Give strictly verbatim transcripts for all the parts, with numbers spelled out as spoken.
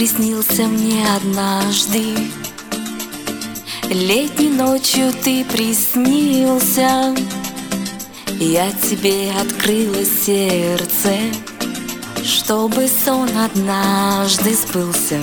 приснился мне однажды. Летней ночью ты приснился, я тебе открыла сердце, чтобы сон однажды сбылся.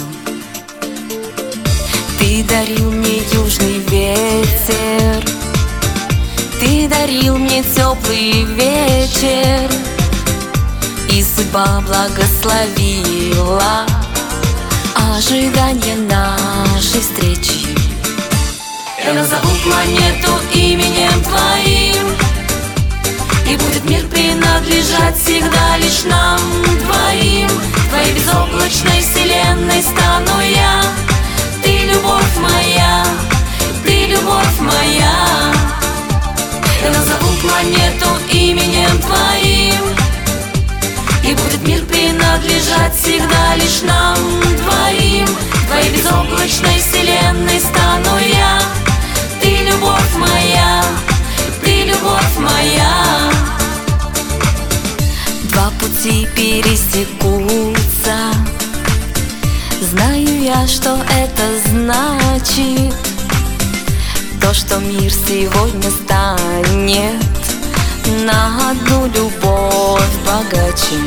Ты дарил мне южный ветер, ты дарил мне теплый вечер, и судьба благословила ожидание нашей встречи. Я назову планету именем твоим, и будет мир принадлежать всегда лишь нам двоим. В твоей безоблачной вселенной стану я. Ты любовь моя, ты любовь моя. Я назову планету именем твоим, и будет мир принадлежать всегда лишь нам двоим. В твоей безоблачной вселенной стану я. Ты любовь моя, ты любовь моя. Два пути пересекутся, знаю я, что это значит. То, что мир сегодня станет на одну любовь богаче.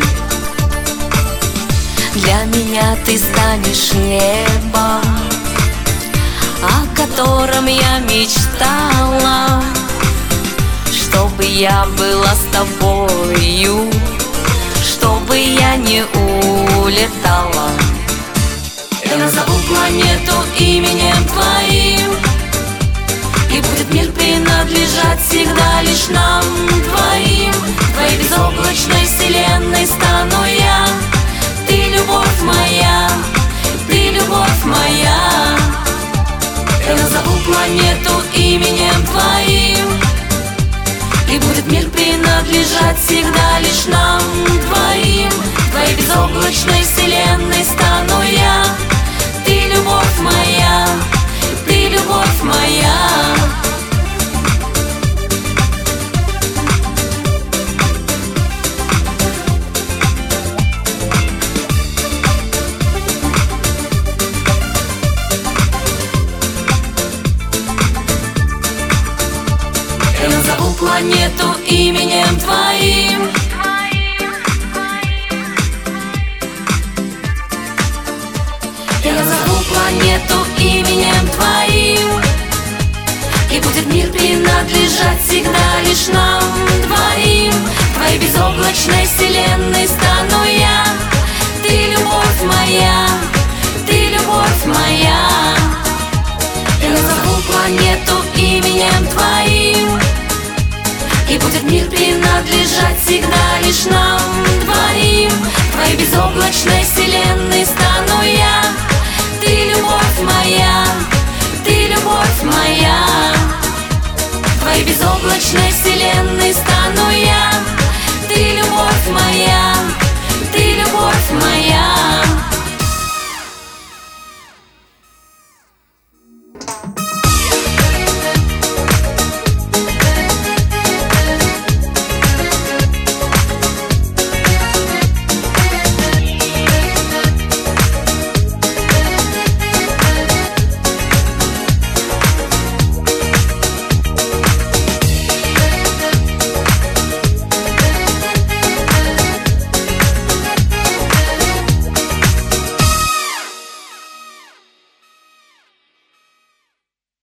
Для меня ты станешь небом, о котором я мечтала, чтобы я была с тобою, чтобы я не улетала. Я назову планету именем твоим, и будет мир принадлежать всегда лишь нам двоим. В твоей безоблачной вселенной стану я. Ты любовь моя, ты любовь моя. Я назову планету именем твоим, и будет мир принадлежать всегда лишь нам двоим. В твоей безоблачной вселенной стану я. Ты любовь моя, ты любовь моя. Я назову планету именем твоим, я назову планету именем твоим, и будет мир принадлежать всегда лишь нам двоим. В твоей безоблачной вселенной стану я. Ты любовь моя, ты любовь моя. Я назову планету именем твоим, и будет мир принадлежать всегда лишь нам двоим. В твоей безоблачной вселенной стану я. Ты любовь моя, ты любовь моя. В твоей безоблачной вселенной стану